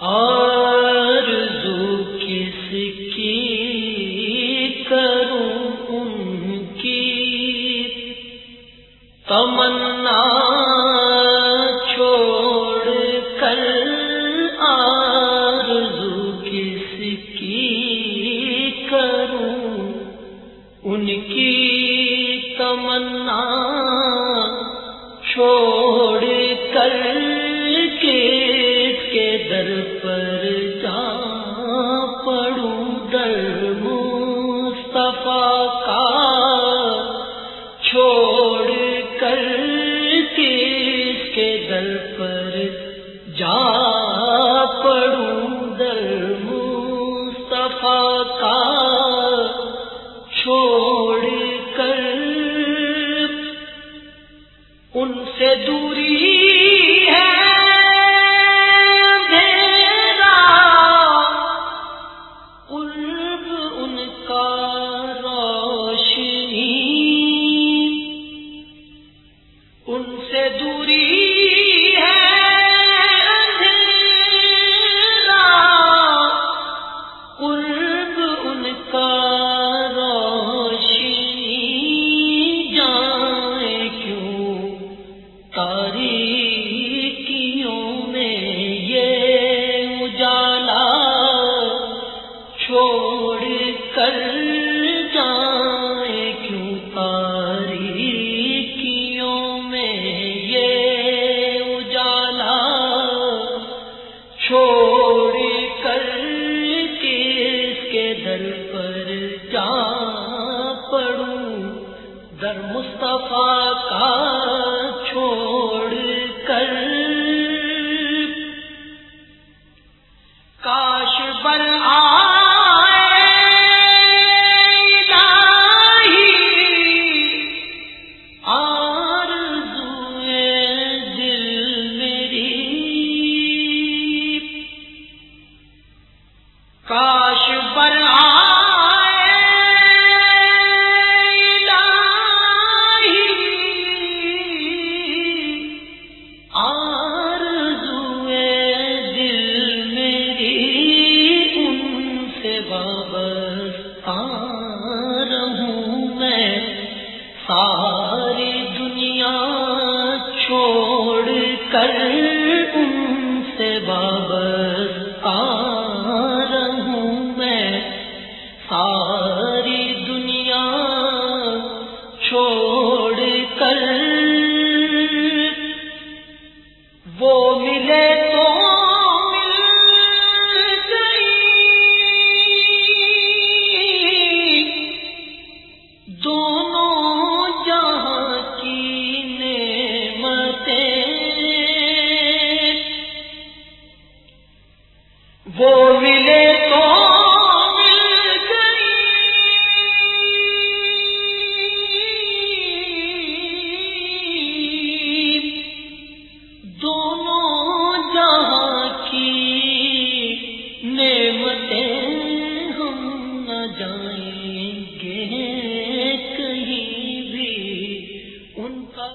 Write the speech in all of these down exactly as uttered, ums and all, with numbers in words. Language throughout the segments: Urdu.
آرزو کس کی کروں ان کی تمنا چھوڑ کر، آرزو کس کی کروں ان کی تمنا چھوڑ کر، کس کے در پر جا پڑوں، در مصطفیٰ کا چھوڑ کر، کس کے در پر جا پڑوں، در مصطفیٰ کا چھوڑ کر، ان سے دوری ہے اندھیرا، قرب ان کا روشنی، ان سے دوری ہے اندھیرا، قرب ان کا تاریکیوں میں یہ اجالا چھوڑ کر جائیں کیوں، تاریکیوں میں یہ اجالا چھوڑ کر، کس کے در پر جا پڑوں، در مصطفیٰ کا چھوڑ کر، کاش بر آئے الہی آرزوئے دل میری، کاش بر رہوں میں ساری دنیا چھوڑ کر، ان سے وابستہ رہوں میں ساری دنیا چھوڑ کر، وہ ملے تو وہ ملے تو مل گئی، دونوں جہاں کی نعمتیں ہم نہ جائیں گے کہیں بھی ان کا۔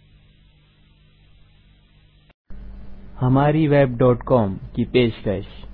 ہماری ویب ڈاٹ کام کی پیشکش